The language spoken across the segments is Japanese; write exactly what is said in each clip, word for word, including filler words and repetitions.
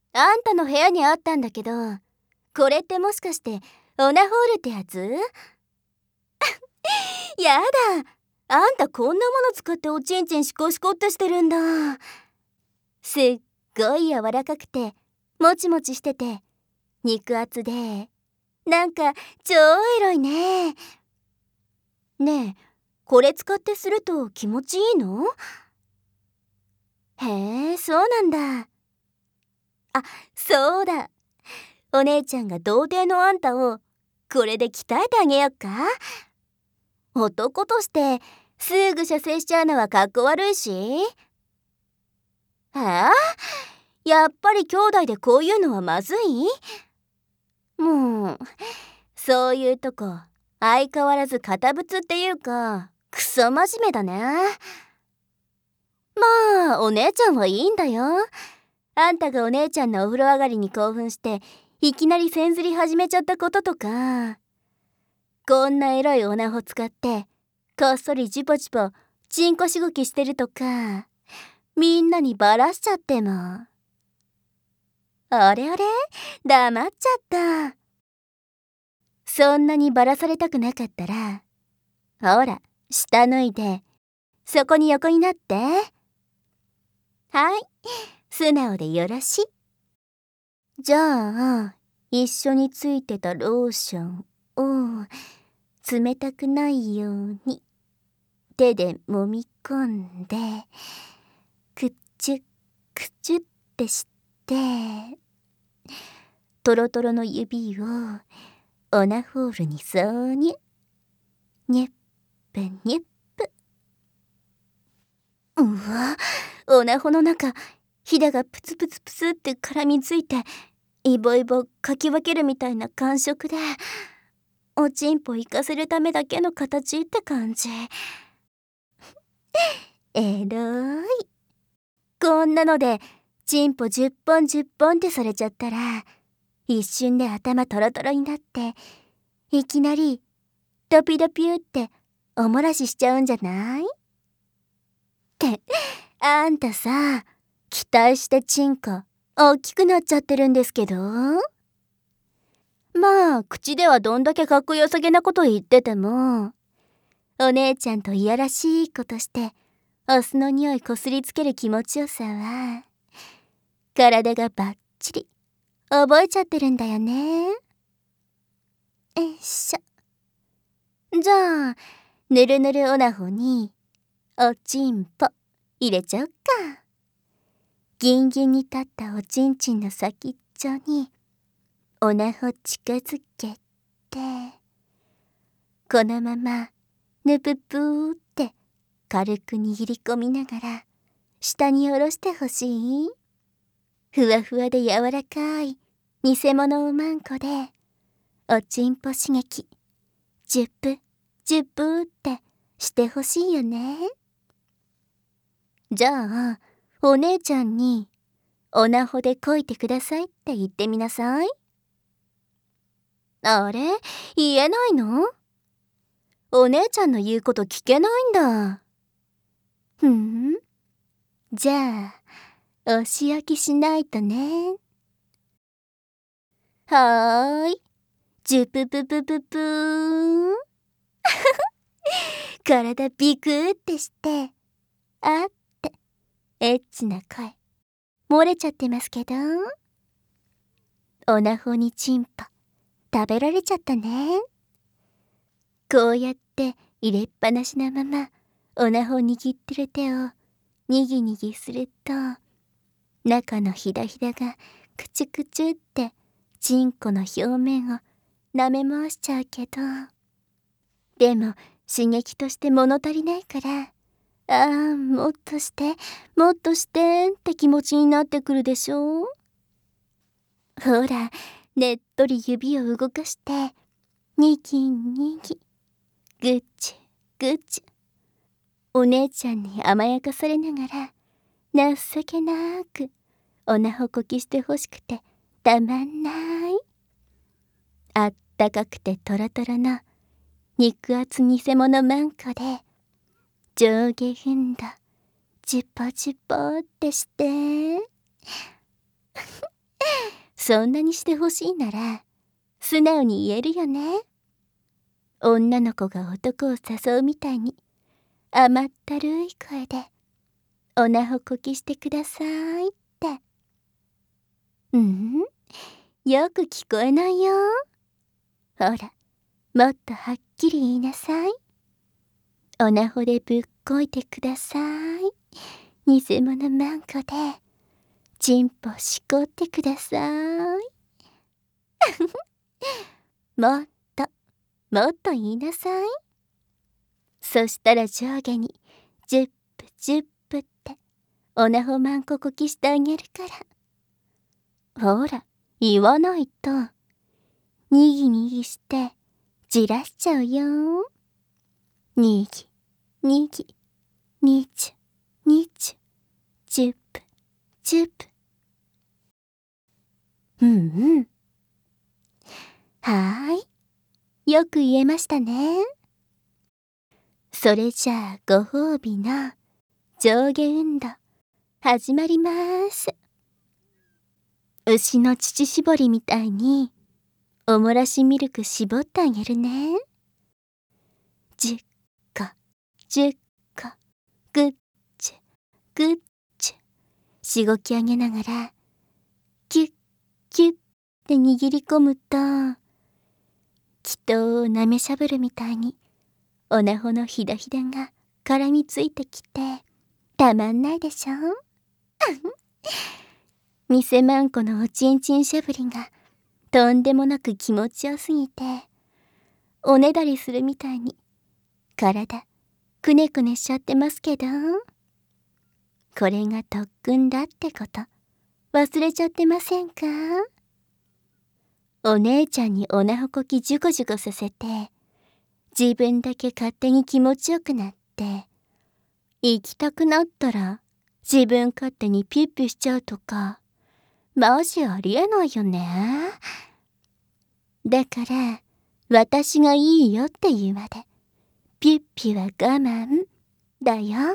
あんたの部屋にあったんだけど、これってもしかしてオナホールってやつ？やだ、あんたこんなもの使っておちんちんシコシコってしてるんだ。すっごい柔らかくてもちもちしてて肉厚で、なんか超エロいね。ねえ、これ使ってすると気持ちいいの？へえ、そうなんだ。あ、そうだ。お姉ちゃんが童貞のあんたをこれで鍛えてあげよっか。男としてすぐ射精しちゃうのはかっこ悪いし。えー、やっぱり兄弟でこういうのはまずい？もうそういうとこ相変わらず堅物っていうかクソ真面目だね。まあお姉ちゃんはいいんだよ。あんたがお姉ちゃんのお風呂上がりに興奮していきなりせんずり始めちゃったこととか、こんなエロいオナホ使ってこっそりジポジポチンコしごきしてるとか、みんなにバラしちゃっても。あれあれ、黙っちゃった。そんなにバラされたくなかったら、ほら下脱いでそこに横になって。はい、素直でよろしい。じゃあ一緒についてたローションを冷たくないように手で揉み込んでくちゅくちゅってして、トロトロの指をオナホールに挿入。にゅっぷにゅっぷ。うわ、オナホの中ひだがプツプツプツって絡みついてイボイボかき分けるみたいな感触で、おちんぽ行かせるためだけの形って感じ。エロい。こんなのでチンポじゅっぽんじゅっぽんってされちゃったら一瞬で頭トロトロになっていきなりドピドピュっておもらししちゃうんじゃない？ってあんたさ、期待してチンコ大きくなっちゃってるんですけど。まあ口ではどんだけかっこよさげなこと言ってても、お姉ちゃんといやらしいことしてお酢の匂いこすりつける気持ちよさは体がバッチリ覚えちゃってるんだよね。よいしょ。じゃあぬるぬるオナホにおちんぽ入れちゃおっか。ギンギンに立ったおちんちんの先っちょにオナホ近づけて、このままぬぷぷーって軽く握り込みながら下に下ろしてほしい。ふわふわで柔らかい偽物おまんこでおちんぽ刺激ジュップジュップってしてほしいよね。じゃあお姉ちゃんにオナホでこいてくださいって言ってみなさい。あれ、言えないの？お姉ちゃんの言うこと聞けないんだ。ふん、じゃあお仕置きしないとね。はーい、ジュプププププーン。体ビクーってしてあってエッチな声漏れちゃってますけど。オナホにチンポ食べられちゃったね。こうやって入れっぱなしなままオナホ握ってる手をにぎにぎすると中のひだひだがくちゅくちゅってチンコの表面を舐め回しちゃうけど、でも刺激として物足りないから、あーもっとしてもっとしてって気持ちになってくるでしょ。ほらねっとり指を動かしてにぎにぎぐちゅぐちゅ、お姉ちゃんに甘やかされながら情けなくおなほこきしてほしくてたまんない。あったかくてトロトロの肉厚偽物マンコで上下運動ジュポジュポってしてそんなにしてほしいなら素直に言えるよね。女の子が男を誘うみたいに甘ったるい声でおなほこきしてくださいって。うん、よく聞こえないよ。ほら、もっとはっきり言いなさい。おなほでぶっこいてください。偽物マンコでチンポしこってください。もっともっと言いなさい。そしたら上下にジュップジュップっておなほマンコこきしてあげるから。ほら、言わないとにぎにぎしてじらしちゃうよ。にぎにぎにちゅにちゅジュップジュップ。うんうん、はーい、よく言えましたね。それじゃあご褒美の上下運動始まります。牛の乳搾りみたいにおもらしミルク絞ってあげるね。じゅっこじゅっこグッチュグッチュしごき上げながらキュッキュッって握り込むと、祈祷をなめしゃぶるみたいにおなほのひだひだが絡みついてきてたまんないでしょ。偽マンコのおちんちんしゃぶりがとんでもなく気持ちよすぎて、おねだりするみたいに体くねくねしちゃってますけど、これが特訓だってこと忘れちゃってませんか？お姉ちゃんにおなほこきジュコジュコさせて自分だけ勝手に気持ちよくなって、行きたくなったら自分勝手にピュッピュしちゃうとか、マジありえないよね。だから私がいいよって言うまでピュッピュは我慢だよ。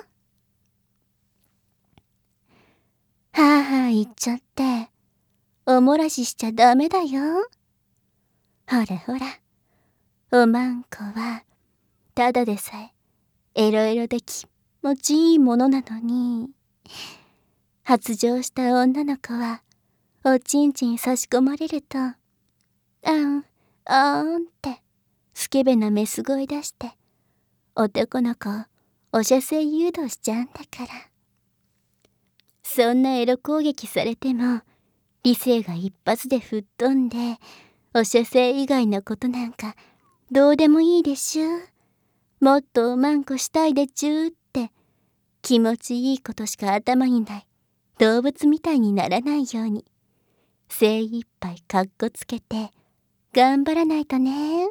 はあはあ言っちゃっておもらししちゃダメだよ。ほらほら、おまんこはただでさえエロエロで気持ちいいものなのに、発情した女の子はおちんちん差し込まれると、あんあーんってスケベなメス声出して男の子をお射精誘導しちゃうんだから。そんなエロ攻撃されても理性が一発で吹っ飛んで、お射精以外のことなんかどうでもいいでしゅ。もっとおまんこしたいでちゅーって気持ちいいことしか頭にない動物みたいにならないように精一杯かっこつけて頑張らないとね。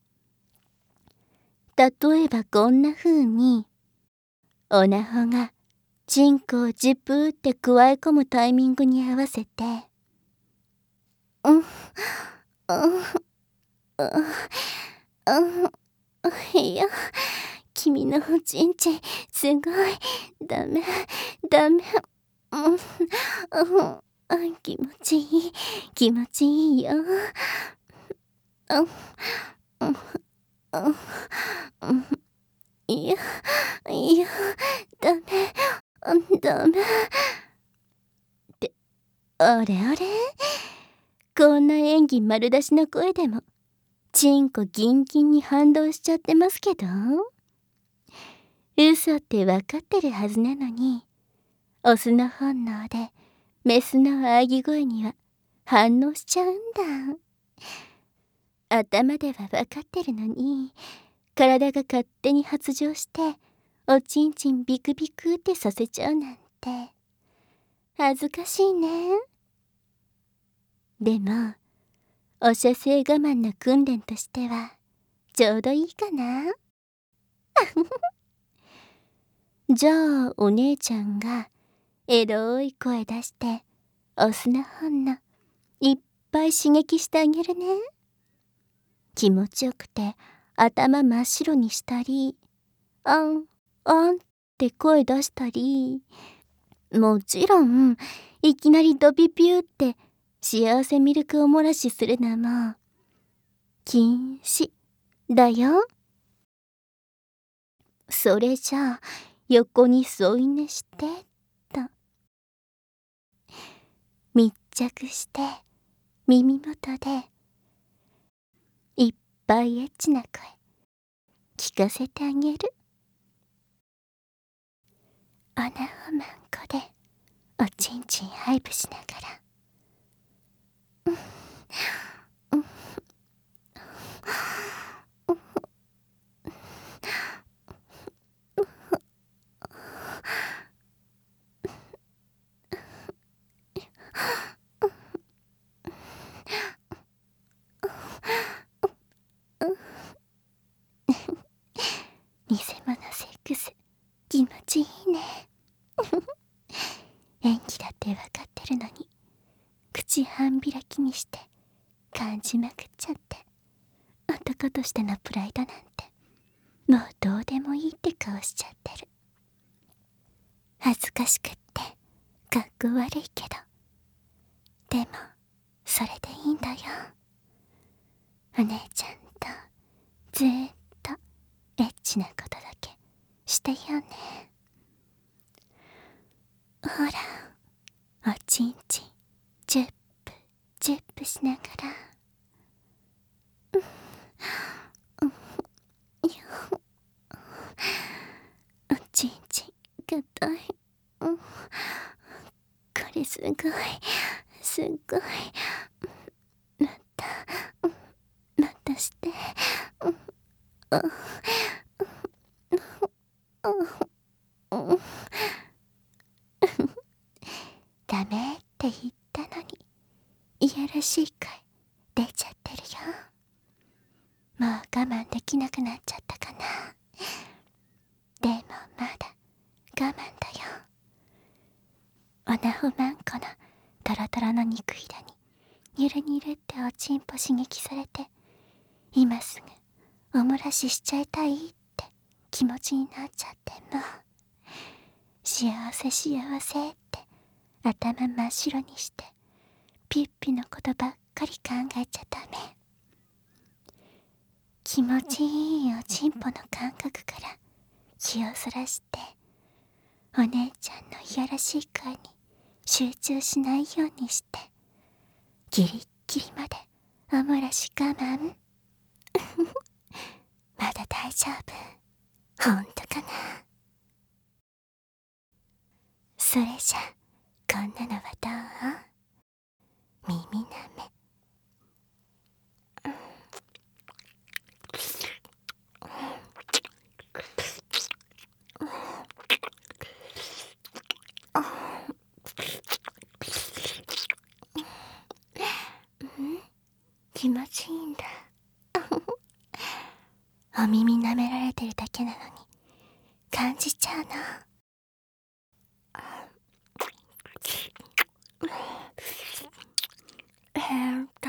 例えばこんな風におなほがチンコをジプーってくわえ込むタイミングに合わせて、うんうんうんうん、いや君のおちんちんすごいダメダメ、うんうん、気持ちいい気持ちいいよ、うんうんうん、いやいやダメダメって、あれあれ、こんな演技丸出しの声でもチンコギンギンに反動しちゃってますけど、嘘って分かってるはずなのにオスの本能でメスの喘ぎ声には反応しちゃうんだ。頭では分かってるのに体が勝手に発情しておちんちんビクビクってさせちゃうなんて恥ずかしいね。でもお射精我慢の訓練としてはちょうどいいかな。じゃあお姉ちゃんがエロい声出してオスの本能いっぱい刺激してあげるね。気持ちよくて頭真っ白にしたり、あんあんって声出したり、もちろんいきなりドピピューって幸せミルクおもらしするのも禁止だよ。それじゃあ横に添い寝してと密着して耳元でいっぱいエッチな声聞かせてあげる。おなほまんこでおちんちんハイプしながら、うんうん偽物セックス気持ちいいね。演技だって分かってるのに口半開きにして感じまくっちゃって、男としてのプライドなんてもうどうでもいいって顔しちゃってる。恥ずかしくってかっこ悪いけど、でもそれでいいんだよ。お姉ちゃんとずーっとエッチなことだけしてよね。ほら、おちんちんジュップジュップしながら、うんうん、おちんちんがたい、うん、これすごいすっごい、またまたして、うんうんうん、ダメって言ったのにいやらしい声出ちゃってるよ。もう我慢できなくなっちゃったかな。でもまだ我慢だよ。おなほまんこのトロトロの肉色にゆるにるっておちんぽ刺激されて、今すぐおもらししちゃいたいって気持ちになっちゃって、もう幸せ幸せって頭真っ白にしてピッピのことばっかり考えちゃダメ。気持ちいいおちんぽの感覚から気をそらして、お姉ちゃんのいやらしい声に集中しないようにして、ギリッギリまでおもらし我慢まだ大丈夫、ほんとかな。それじゃこんなのはどう？耳なめ、気持ちいいんだお耳舐められてるだけなのに感じちゃうの。変態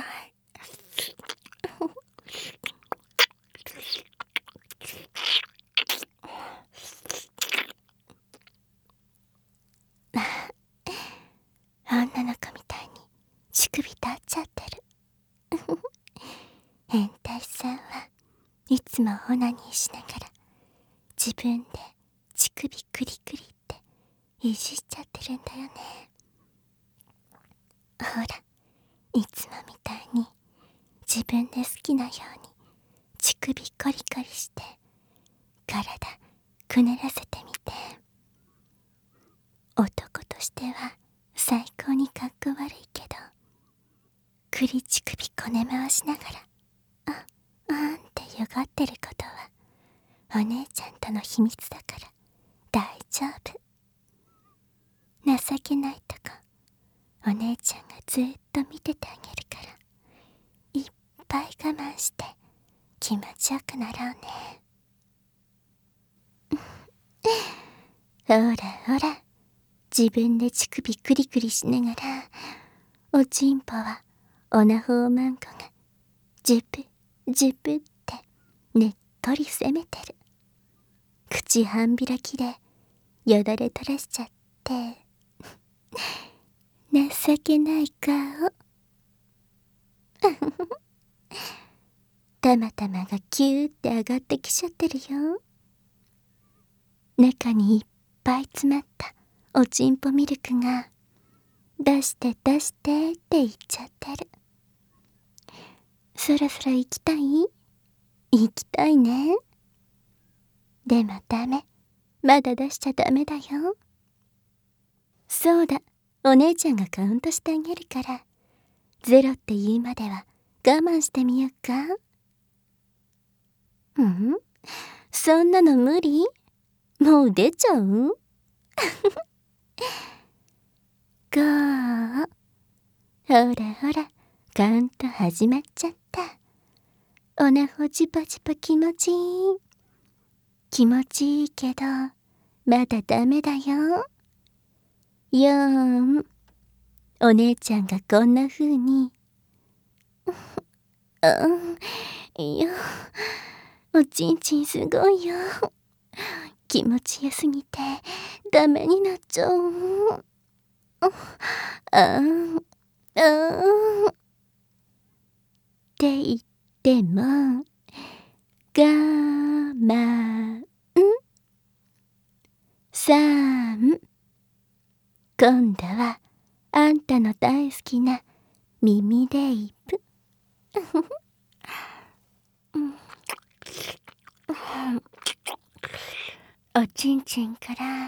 女の子みたいに乳首立っちゃってる変態さんはいつもオナニーしながら自分で乳首クリクリっていじっちゃってるんだよね。ほら、いつもみたいに自分で好きなように乳首コリコリして体くねらせてみて。男としては最高にかっこ悪いけど、クリ乳首こね回しながらああんってよがってることはお姉ちゃんとの秘密だから大丈夫。情けないとこお姉ちゃんがずっと見ててあげるから、いっぱい我慢して気持ちよくなろうねほらほら、自分で乳首クリクリしながらおちんぽはおなほまんこがジュプジュプってねっとり攻めてる。口半開きでよだれ垂らしちゃって情けない顔たまたまがキューって上がってきちゃってるよ。中にいっぱい詰まったおちんぽミルクが出して出してって言っちゃってる。そろそろ行きたい？行きたいね。でもダメ。まだ出しちゃダメだよ。そうだ、お姉ちゃんがカウントしてあげるから、ゼロって言うまでは我慢してみようか。うん？そんなの無理？もう出ちゃう？ゴー。ほらほら、カウント始まっちゃった。おなほジパジパ気持ちいい。気持ちいいけど、まだダメだよ。よーん。お姉ちゃんがこんな風に。うん、いや、おちんちんすごいよ。気持ちよすぎて、ダメになっちゃう。ああ、ああ。って言っても、我慢。さん。今度は、あんたの大好きな耳レイプ。おちんちんから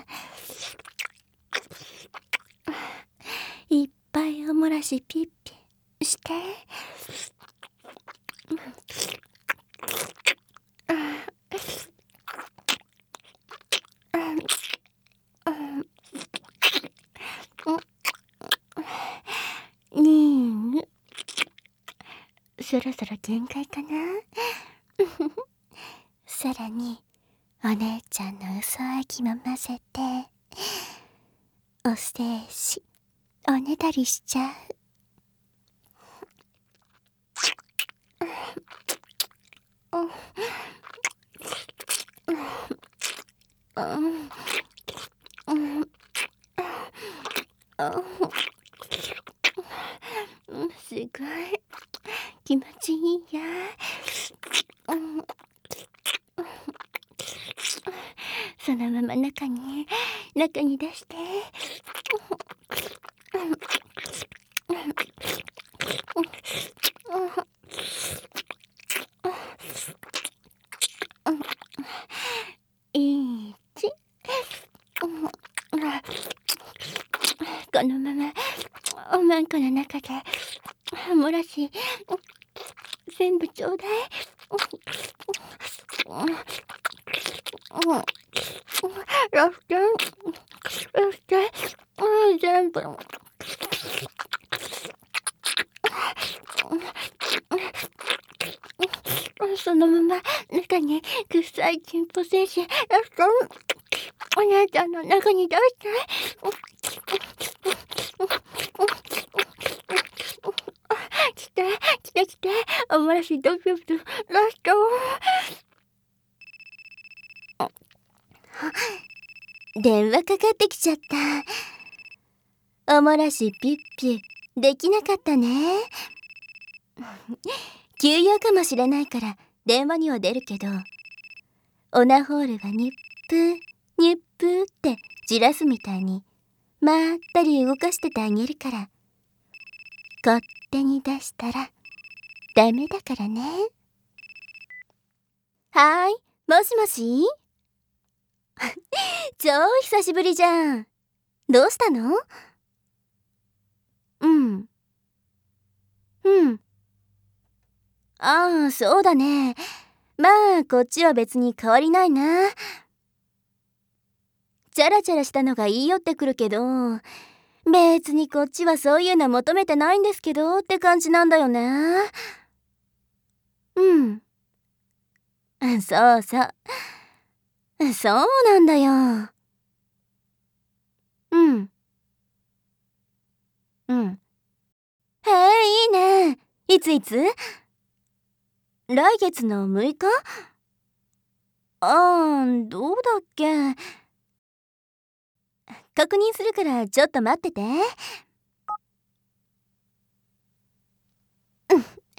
いっぱいおもらしピッピして。にーそろそろ限界かな。さらにお姉ちゃんの嘘液も混ぜておせいしおねだりしちゃう。すごい気持ちいいや。そのまま中に中に出して。いち。このままおまんこの中で漏らし全部ちょうだい。ラストラスト全部。そのまま中に臭いチンポ精子ラストお姉ちゃんの中に出して。来て来て来て、お漏らしドキドキラスト。電話かかってきちゃった。お漏らしピッピできなかったね。休養かもしれないから電話には出るけど、オナホールがニップニップってじらすみたいにまったり動かしててあげるから、勝手に出したらダメだからね。はーい、もしもし超久しぶりじゃん。どうしたの？うんうんああ、そうだね。まあこっちは別に変わりないな。チャラチャラしたのが言い寄ってくるけど、別にこっちはそういうの求めてないんですけどって感じなんだよね。うんそうそうそうなんだよ。うんうんへえ、いいね。いついつ？来月のむいか？あー、どうだっけ。確認するからちょっと待ってて。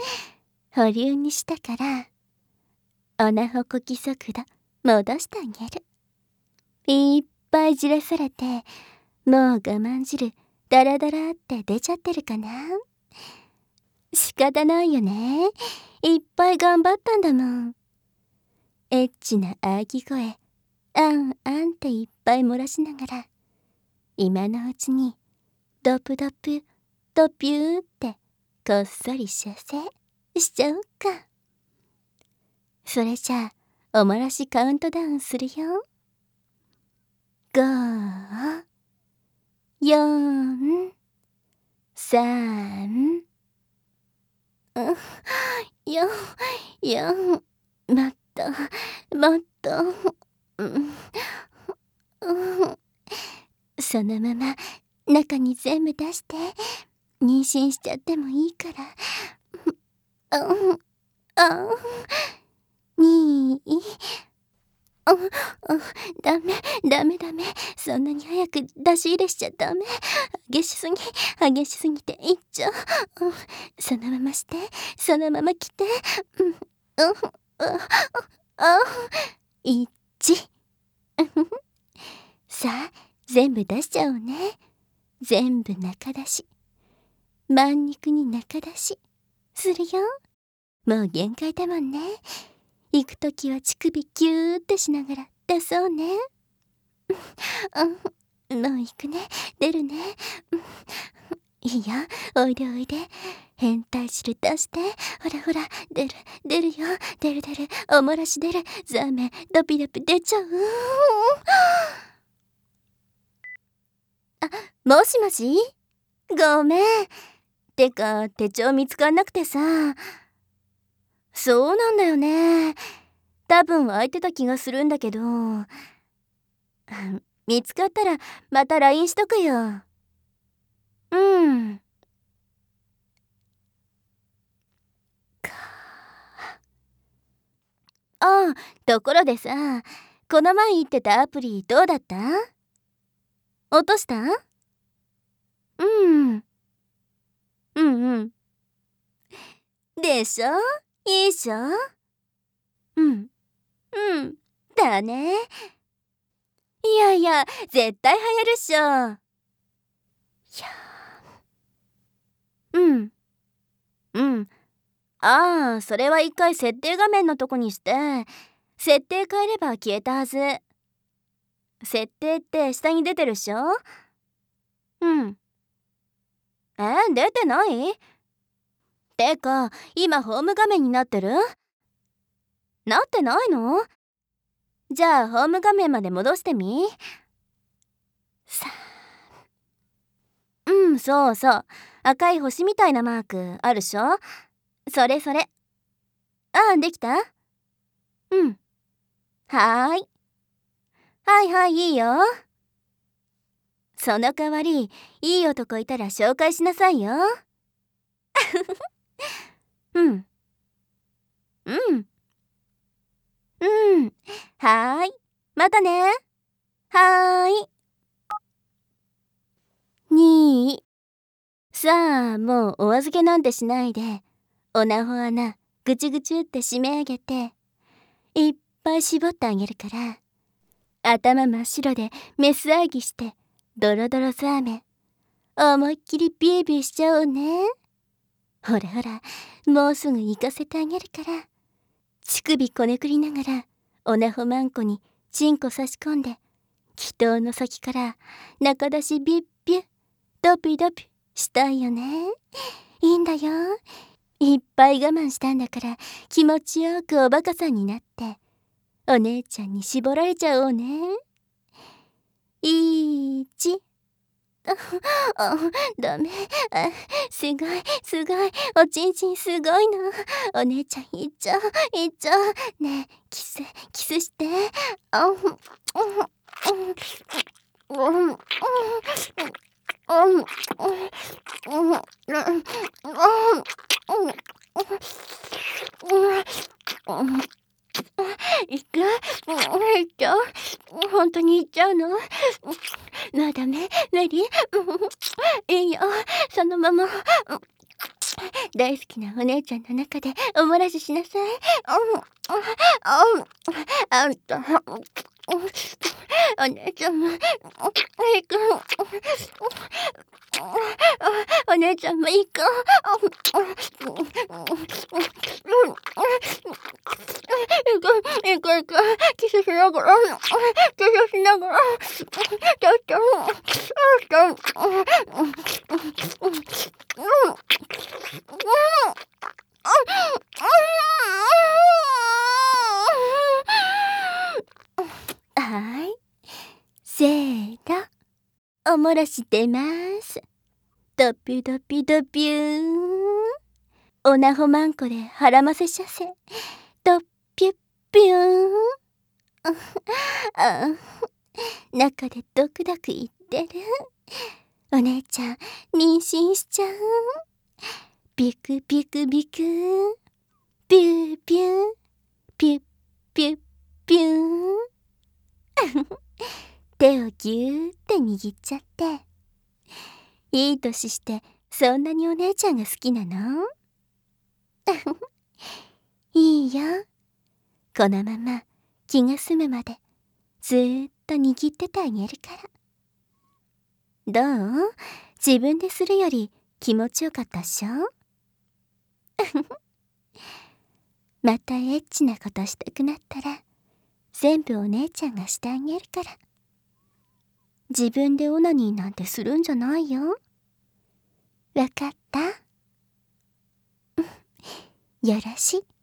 保留にしたから、おなほこき速度戻してあげる。いっぱいじらされて、もう我慢汁ダラダラって出ちゃってるかな。仕方ないよね。いっぱい頑張ったんだもん。エッチなあぎ声、あんあんっていっぱい漏らしながら、今のうちにドプドプドピューってこっそり射精しちゃおうか。それじゃあおもらしカウントダウンするよ。ご、よん、さん、よ、よ、もっと、もっと、うん、うん、そのまま中に全部出して妊娠しちゃってもいいから。うん、あ、にい、あ、あ、ダメダメダメ、そんなに早く出し入れしちゃダメ。激しすぎ激しすぎていっちゃう、うん、そのままして、そのまま来て、うん、うん、ああ、いちさあ全部出しちゃおうね。全部中出し、満肉に中出しするよ。もう限界だもんね。行くときは乳首キューってしながら出そうね。うん、もう行くね、出るね。いいよ、おいでおいで。変態汁出して、ほらほら、出る出るよ、出る出る、お漏らし出る、ザーメンドピドピ出ちゃう。あ、もしもし、ごめん。てか手帳見つかんなくてさ。そうなんだよね。多分空いてた気がするんだけど、見つかったらまた ライン しとくよ。うん。かああ、ところでさ、この前言ってたアプリどうだった？落とした？うん。うんうん。でしょ？いいっしょ？うん。うん。だね。いやいや、絶対流行るっしょ。いや。うん。うん。ああ、それは一回設定画面のとこにして、設定変えれば消えたはず。設定って下に出てるっしょ？うん。え、出てない？てか、今ホーム画面になってる？なってないの？じゃあホーム画面まで戻してみ。さあ、うん、そうそう。赤い星みたいなマークあるっしょ？それそれ。ああ、できた？うん。はーい。はいはい、いいよ。その代わり、いい男いたら紹介しなさいよ。うん。うん。うん。はーい。またね。はーい。にい。さあ、もうお預けなんてしないで、おなほ穴、ぐちゅぐちゅって締め上げて、いっぱい絞ってあげるから、頭真っ白でメスあぎして、ドロドロザーメン、思いっきりビュービューしちゃおうね。ほらほら、もうすぐ行かせてあげるから。乳首こねくりながら、おなほまんこにチンコ差し込んで、気筒の先から中出しビュッビュッ、ドピドピしたいよね。いいんだよ。いっぱい我慢したんだから、気持ちよくおバカさんになって、お姉ちゃんに絞られちゃおうね。いち。あ、ダメ。あ、すごいすごい、おちんちんすごいな。お姉ちゃんいっちゃういっちゃう。ねえ、キスキスして。あ、うん、うん、うん、うん、うん、うん、うん、うん、いく？いっちゃう？本当にいっちゃうの？まだめ、無理？いいよ、そのまま。 大好きなお姉ちゃんの中でおもらししなさい。あんたお姉ちゃんもいくお姉ちゃんもいくいくいくいくキスしながらキスしながらちょっとはい、せーの、おもらし出ます。ドピュドピュドピューン。おなほまんこで腹ませしゃせ。ドピュッピューン。あ中でドクドクいってる。お姉ちゃん妊娠しちゃう。ビクビクビクビュービューピュッピュッピューン。手をぎゅーって握っちゃって。いい年してそんなにお姉ちゃんが好きなの？いいよ。このまま気が済むまでずーっと握っててあげるから。どう？自分でするより気持ちよかったっしょ？またエッチなことしたくなったら全部お姉ちゃんがしてあげるから。自分でオナニーなんてするんじゃないよ。わかった？よろしい。